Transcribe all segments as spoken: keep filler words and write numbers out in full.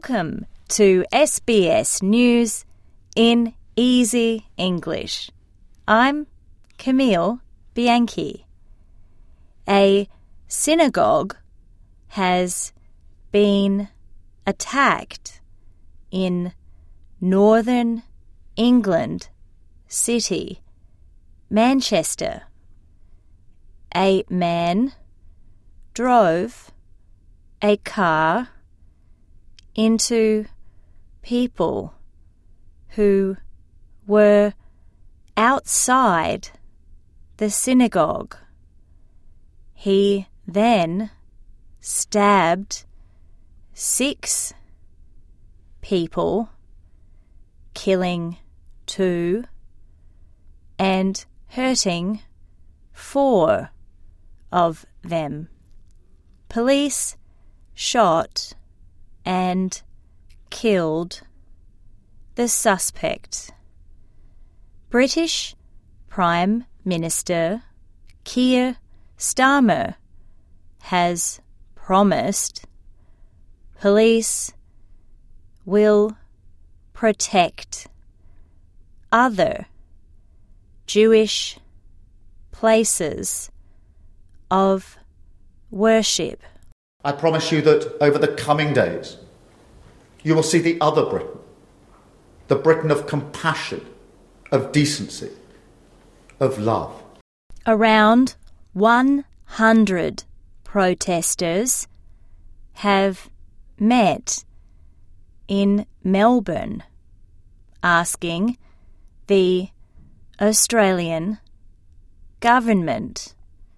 Welcome to S B S News in Easy English. I'm Camille Bianchi. A synagogue has been attacked in northern England city, Manchester. A man drove a car into people who were outside the synagogue. He then stabbed six people, killing two and hurting four of them. Police shot and killed the suspect. British Prime Minister Keir Starmer has promised police will protect other Jewish places of worship. I promise you that over the coming days, you will see the other Britain, the Britain of compassion, of decency, of love. Around one hundred protesters have met in Melbourne asking the Australian government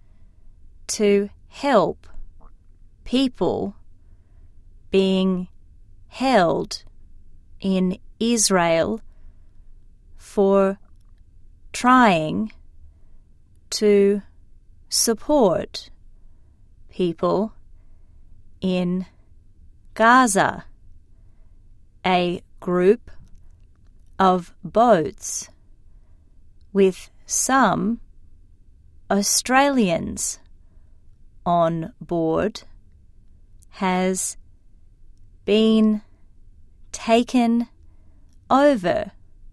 to help people being held in Israel for trying to support people in Gaza. A group of boats with some Australians on board has been taken over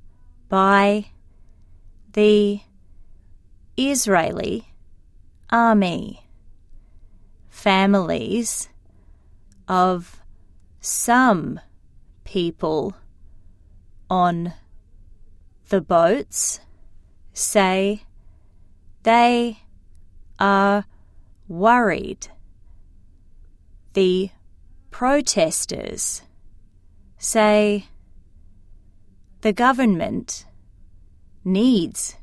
by the Israeli army. Families of some people on the boats say they are worried. The protesters say the government needs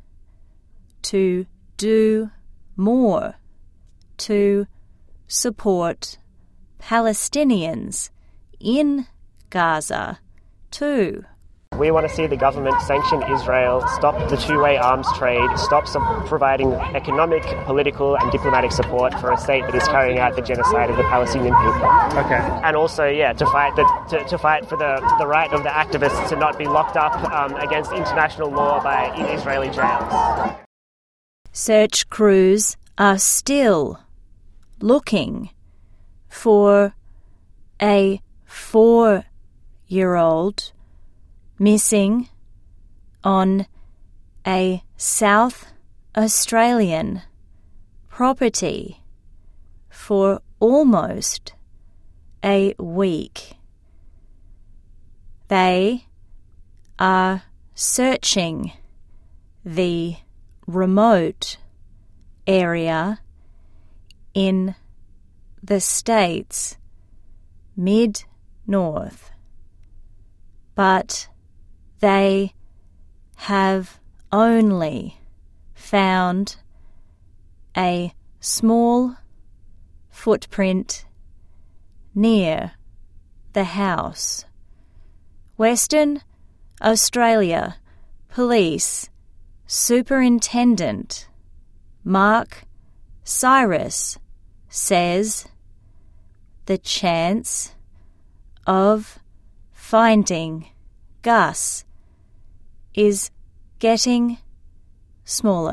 to do more to support Palestinians in Gaza too. We want to see the government sanction Israel, stop the two-way arms trade, stop su- providing economic, political and diplomatic support for a state that is carrying out the genocide of the Palestinian people. Okay. And also, yeah, to fight the, to, to fight for the, the right of the activists to not be locked up um, against international law by in Israeli jails. Search crews are still looking for a four-year-old missing on a South Australian property for almost a week. They are searching the remote area in the state's mid-north, but they have only found a small footprint near the house. Western Australia Police Superintendent Mark Cyrus says the chance of finding Gus is getting smaller.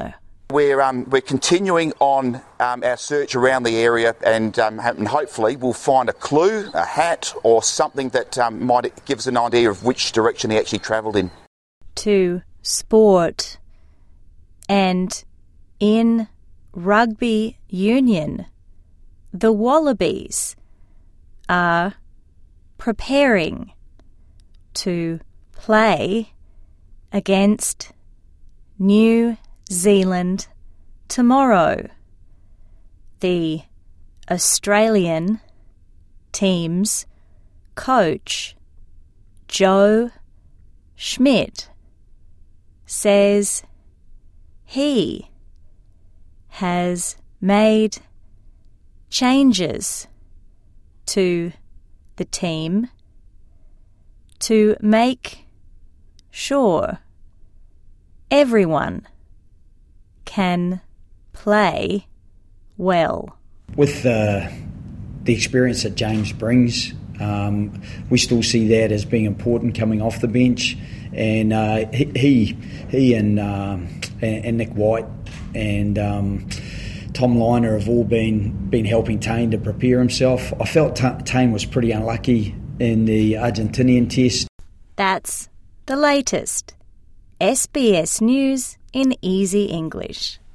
We're um, we're continuing on um, our search around the area, and, um, and hopefully we'll find a clue, a hat, or something that um, might give us an idea of which direction he actually travelled in. To sport. And in rugby union, the Wallabies are preparing to play against New Zealand tomorrow. The Australian team's coach, Joe Schmidt, says he has made changes to the team to make sure everyone can play well. With uh, the experience that James brings, um, we still see that as being important coming off the bench. And uh, he, he he and, um, and and Nick White and um, Tom Liner have all been been helping Taine to prepare himself. I felt T- Taine was pretty unlucky in the Argentinian test. That's the latest. S B S News in Easy English.